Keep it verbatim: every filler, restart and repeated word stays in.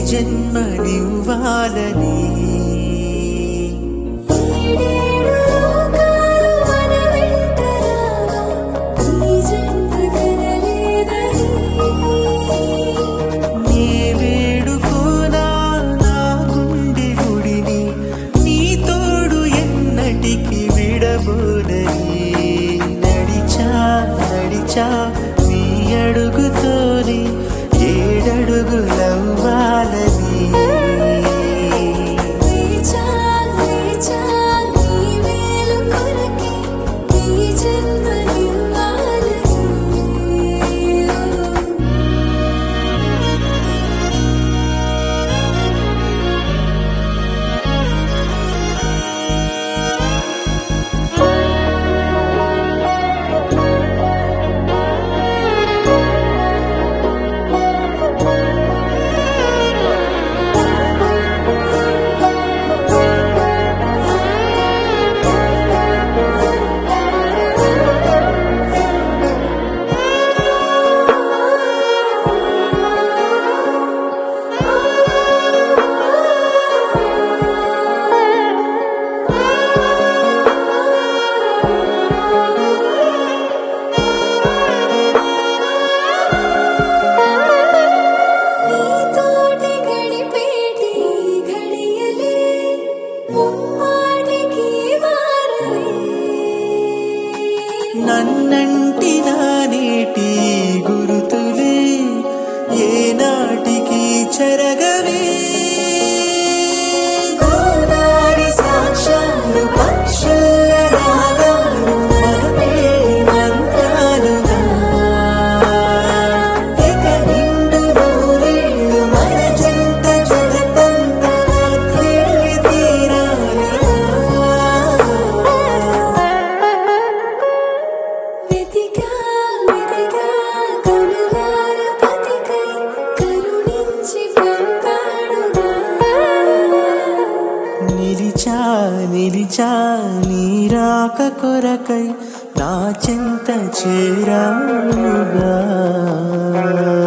జన్మనివ్వాలని నీ వేడుకోనా నా గుండె గుడిని నీ తోడు ఎన్నటికి విడబోదని నడిచా నడిచా నీ అడుగుతోని ఏడడుగులవ్వాలని నన్నంటిన నేటి గురుతులే ఏనాటికి చెరగవే గోదారి సాక్షాలు పక్షుల రాగాలు మనపే మంత్రాలుగా ఇక నిండు నూరేళ్ళు మన జంట జగతంతా తేలి తీరాలిగా నిలిచా నిలిచా నీ రాక కొరకై నా చింత చేరావుగా